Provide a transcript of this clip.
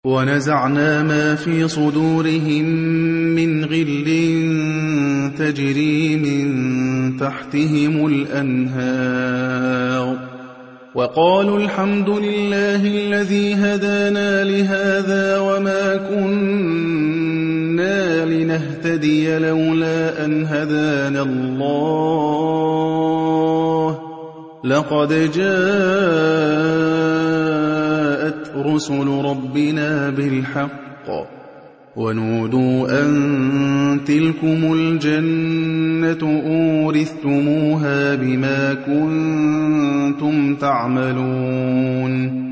وَنَزَعْنَا مَا فِي صُدُورِهِم مِّنْ غِلٍّ تَجْرِي مِن تَحْتِهِمُ الْأَنْهَارُ وَقَالُوا الْحَمْدُ لِلَّهِ الَّذِي هَدَانَا لِهَٰذَا وَمَا كُنَّا لِنَهْتَدِيَ لَوْلَا أَنْ هَدَانَا اللَّهُ لَقَدْ جَاءَتْ رُسُلُ رَبِّنَا بِالْحَقِّ وَنُودُوا أَن تِلْكُمُ الْجَنَّةُ أُورِثْتُمُوهَا بِمَا كُنتُمْ تَعْمَلُونَ